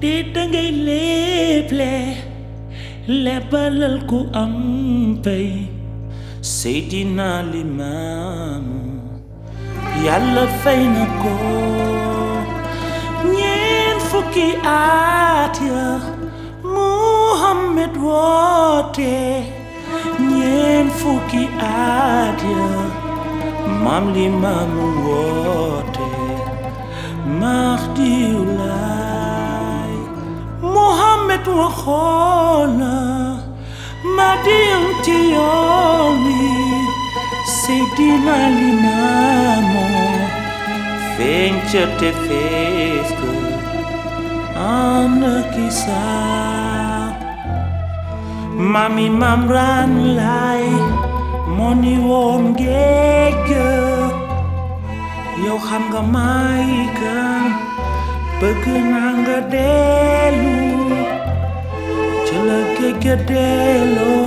dee dangay léeble lebalal ku am pay Seydina Limaamu Yàlla fay na ko ñeent fukki at ya Muhammad woote ñeent fukki at ya Maam Limaamu woote Mahdiyu Laay Muhammad waxoon na Mahdiyu ci yoon wi Seydina Limaamu feeñ ca te fees ko ànd ak Isaa Mami Maam Raan Laay moo ni woon géej ga yow xam nga may kan bëgg naa nga dellu ca la géej ga delloo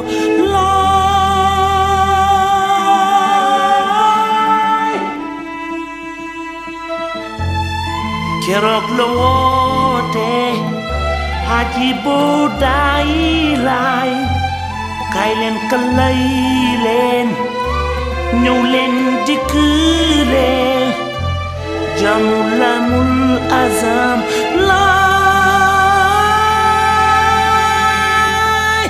laay keroog la woote Haji Budaay Laay kaay leen kalay leen ñëw leen dikk leen jamu lamul azam laay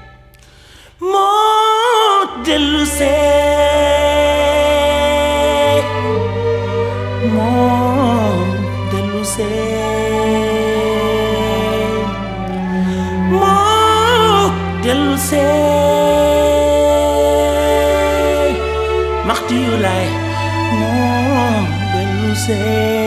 moo dellu see moo dellu see moo dellu see Mahdiyu Laay moo dellu see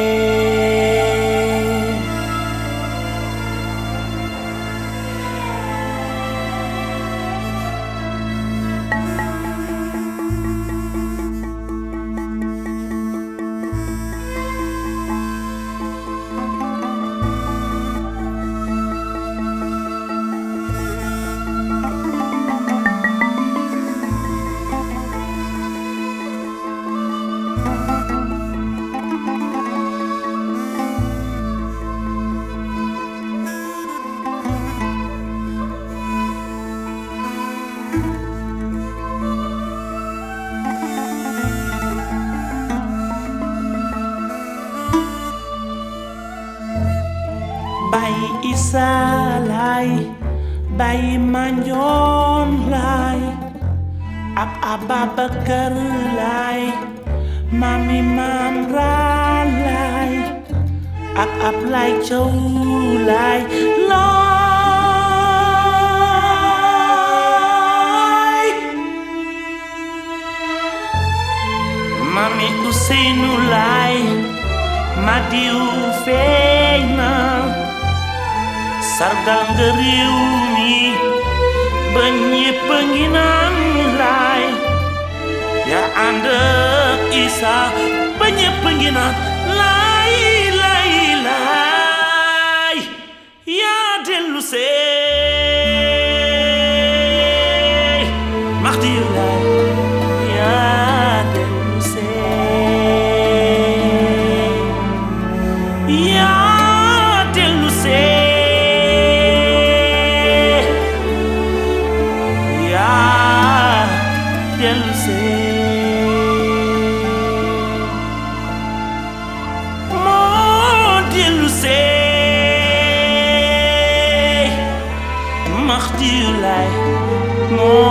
Baay Isaa Laay Baay Mandione Laay ak Ababakar Laay Mami Maam Raan Laay ak Ablaay Caw Laay laay Mami Useynu Laay Mahdiyu feeñ na sargal nga réew mi ba ñépp a ngi naan laay yaa ànd ak Isaa ba ñépp a ngi naan laay laay laay yaa dellu see Mahdiyu Laay yaa dellu see yaa dellu see Mahdiyu Laay